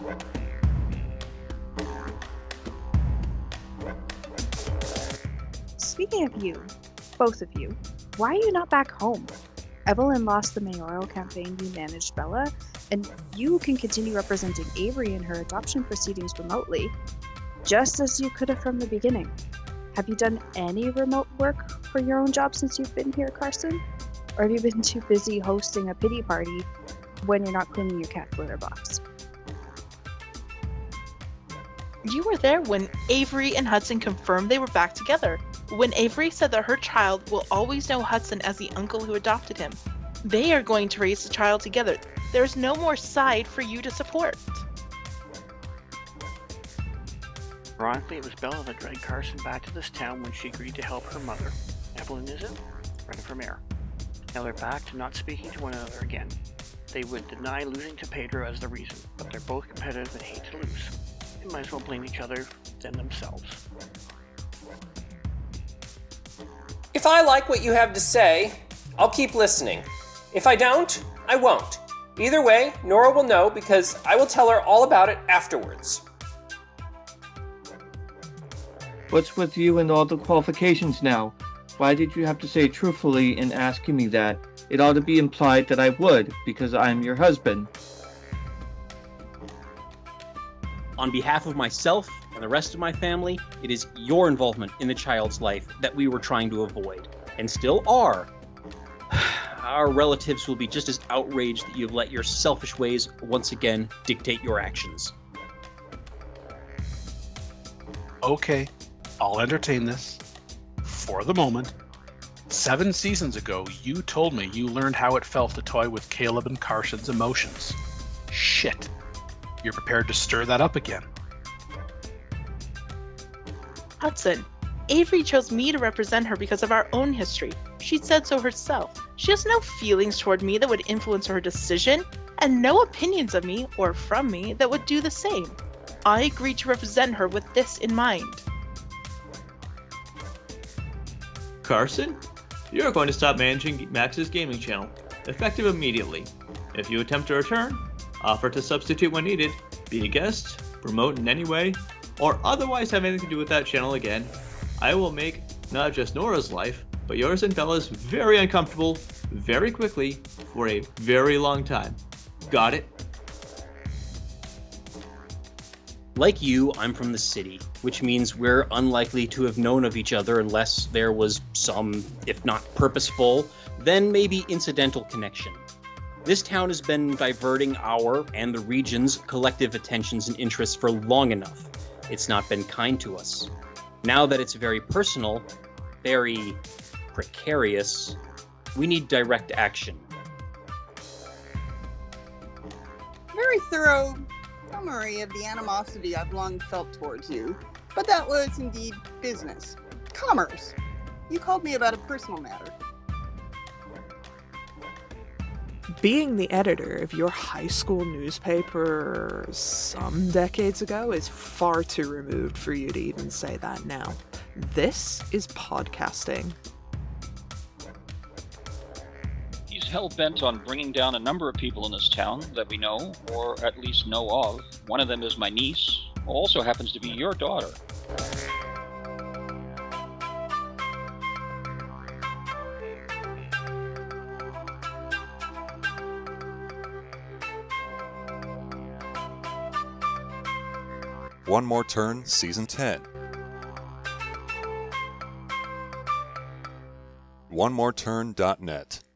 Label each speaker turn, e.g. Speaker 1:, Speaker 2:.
Speaker 1: Speaking of you, both of you, why are you not back home? Evelyn lost the mayoral campaign, you managed Bella, and you can continue representing Avery in her adoption proceedings remotely, just as you could have from the beginning. Have you done any remote work for your own job since you've been here, Carson? Or have you been too busy hosting a pity party when you're not cleaning your cat litter box?
Speaker 2: You were there when Avery and Hudson confirmed they were back together. When Avery said that her child will always know Hudson as the uncle who adopted him. They are going to raise the child together. There's no more side for you to support.
Speaker 3: Ironically, it was Bella that dragged Carson back to this town when she agreed to help her mother. Evelyn is it? Running for mayor. Now they're back to not speaking to one another again. They would deny losing to Pedro as the reason, but they're both competitive and hate to lose. They might as well blame each other than themselves.
Speaker 4: If I like what you have to say, I'll keep listening. If I don't, I won't. Either way, Nora will know because I will tell her all about it afterwards.
Speaker 5: What's with you and all the qualifications now? Why did you have to say truthfully in asking me that? It ought to be implied that I would, because I'm your husband.
Speaker 6: On behalf of myself and the rest of my family, it is your involvement in the child's life that we were trying to avoid, and still are. Our relatives will be just as outraged that you've let your selfish ways once again dictate your actions.
Speaker 7: Okay, I'll entertain this. For the moment. 7 seasons ago, you told me you learned how it felt to toy with Caleb and Carson's emotions. Shit. You're prepared to stir that up again.
Speaker 2: Hudson, Avery chose me to represent her because of our own history. She said so herself. She has no feelings toward me that would influence her decision, and no opinions of me or from me that would do the same. I agreed to represent her with this in mind.
Speaker 8: Carson, you're going to stop managing Max's gaming channel, effective immediately. If you attempt to return, offer to substitute when needed, be a guest, promote in any way, or otherwise have anything to do with that channel again, I will make not just Nora's life, but yours and Bella's very uncomfortable, very quickly, for a very long time. Got it?
Speaker 6: Like you, I'm from the city, which means we're unlikely to have known of each other unless there was some, if not purposeful, then maybe incidental connection. This town has been diverting our and the region's collective attentions and interests for long enough. It's not been kind to us. Now that it's very personal, very precarious, we need direct action.
Speaker 9: Very thorough summary of the animosity I've long felt towards you, but that was indeed business. Commerce. You called me about a personal matter.
Speaker 10: Being the editor of your high school newspaper some decades ago is far too removed for you to even say that now. This is podcasting.
Speaker 11: He's hell-bent on bringing down a number of people in this town that we know, or at least know of. One of them is my niece, who also happens to be your daughter.
Speaker 12: One More Turn, Season 10. OneMoreTurn.net